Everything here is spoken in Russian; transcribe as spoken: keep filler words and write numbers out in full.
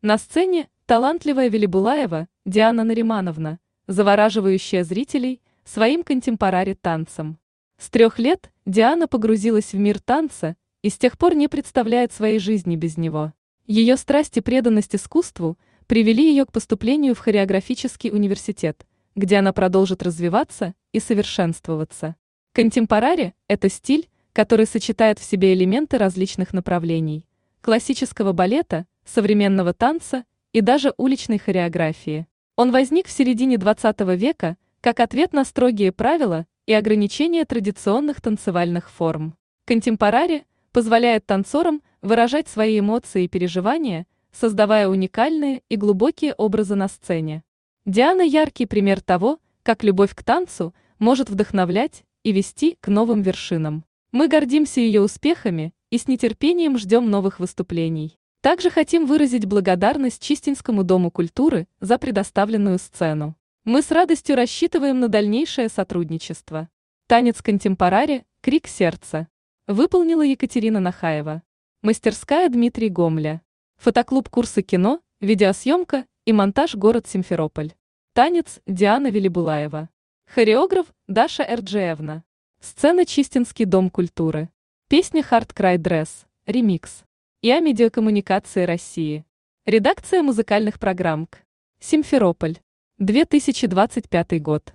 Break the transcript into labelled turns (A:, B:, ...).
A: На сцене талантливая Велибулаева Диана Наримановна, завораживающая зрителей своим контемпорари танцем. С трех лет Диана погрузилась в мир танца и с тех пор не представляет своей жизни без него. Ее страсть и преданность искусству привели ее к поступлению в хореографический университет, где она продолжит развиваться и совершенствоваться. Контемпорари – это стиль, который сочетает в себе элементы различных направлений – классического балета, современного танца и даже уличной хореографии. Он возник в середине двадцатого века как ответ на строгие правила и ограничения традиционных танцевальных форм. Контемпорари позволяет танцорам выражать свои эмоции и переживания, создавая уникальные и глубокие образы на сцене. Диана – яркий пример того, как любовь к танцу может вдохновлять и вести к новым вершинам. Мы гордимся ее успехами и с нетерпением ждем новых выступлений. Также хотим выразить благодарность Чистинскому дому культуры за предоставленную сцену. Мы с радостью рассчитываем на дальнейшее сотрудничество. Танец контемпорари «Крик сердца» выполнила Екатерина Нахаева. Мастерская Дмитрий Гомля. Фотоклуб «Курсы кино», видеосъемка и монтаж город Симферополь. Танец Диана Велибулаева. Хореограф Даша Эрджиевна. Сцена Чистинский дом культуры. Песня «Hard Cry Dress», ремикс. ИА Медиакоммуникации России. Редакция музыкальных программ. Симферополь. две тысячи двадцать пятый год.